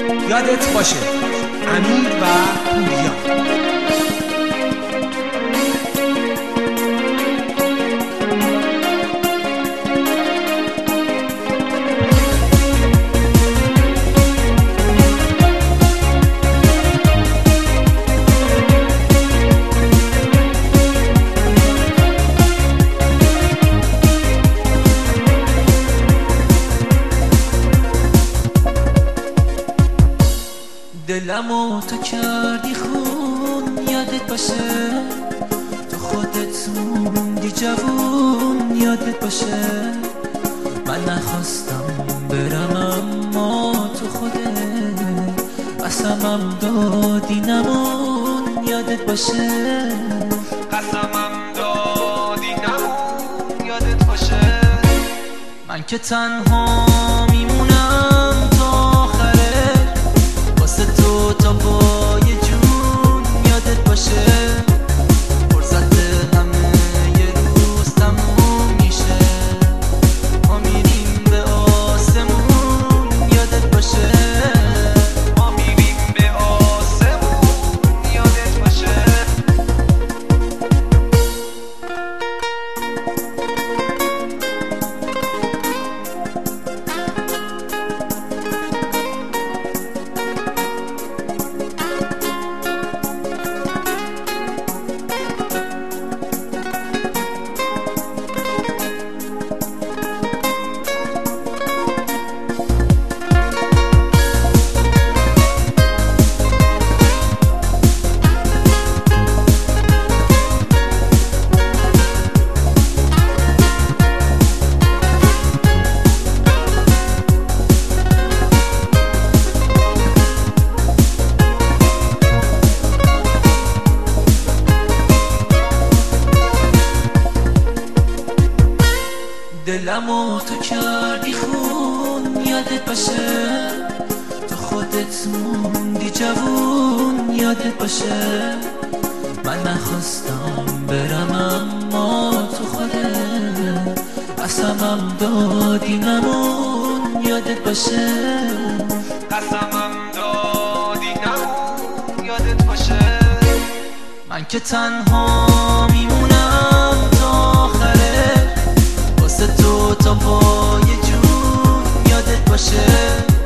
یادت باشه. امیر و پوریا. دلمو تو کردی خون، یادت باشه. تو خودت موندی جوون، یادت باشه. من نخواستم برم اما تو خودت قسمم دادی نمون، یادت باشه. قسمم دادی نمون، یادت باشه. من که تنها میمونم تا آخره، واسه تو تا پای جون، یادت باشه. فرصت همه یه روز تموم میشه، ما میریم به آسمون، یادت باشه. ما میریم به آسمون، یادت باشه. دلمو تو کردی خون، یادت باشه. تو خودت موندی جوون، یادت باشه. من نخواستم برم اما تو خودت قسمم دادی نمون، یادت باشه. قسمم دادی نمون، یادت باشه. من که تنها میمونم تا آخره، واسه تو تا پای جون، یادت باشه.